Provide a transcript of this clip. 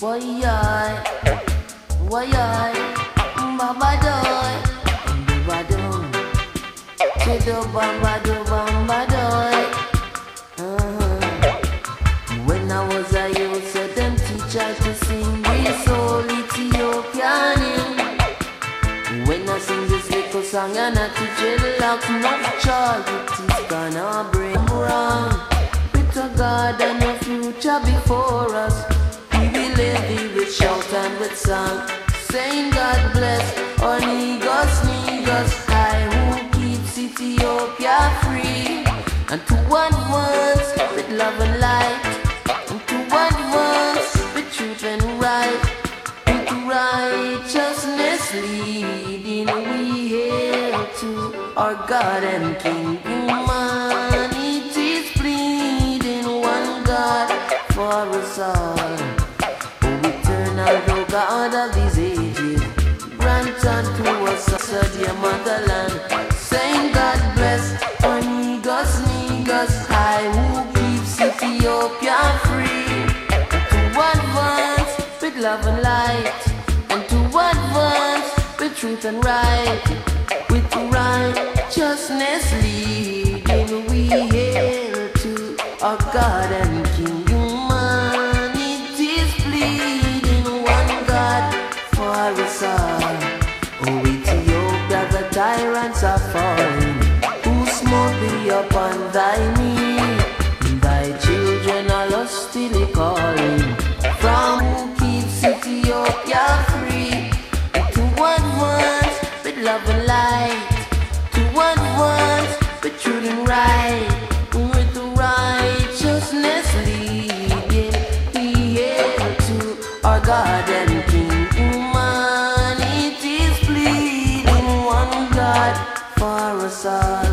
Why Baba doy, Baba doy, Chedo Bamba doy. When I was a youth, so them teach I to sing this old Ethiopian hymn. When I sing this little song and I teach it like no child, it is gonna bring wrong. With a God and a future before us, we will live with shout and with song, saying God bless all niggas, I who keeps Ethiopia free. And to one once with love and light, and to one once with truth and right, with righteousness leading we hail to our God and King. Humanity's pleading one God for us all. O eternal God of these ages, grant unto us a dear motherland, saying God bless our niggas, I who keeps Ethiopia free. And to advance with love and light, and to advance with truth and right, with righteousness leading we hail to our God and King. Humanity's pleading one God for us all. O Ethiopia, the tyrants are falling, who smote thee upon thy knee. Thy children are lustily calling, from who keeps Ethiopia free. To advance with love and light, to advance with truth and right, with righteousness leading we hail to our God and King. Humanity's pleading one God for us all.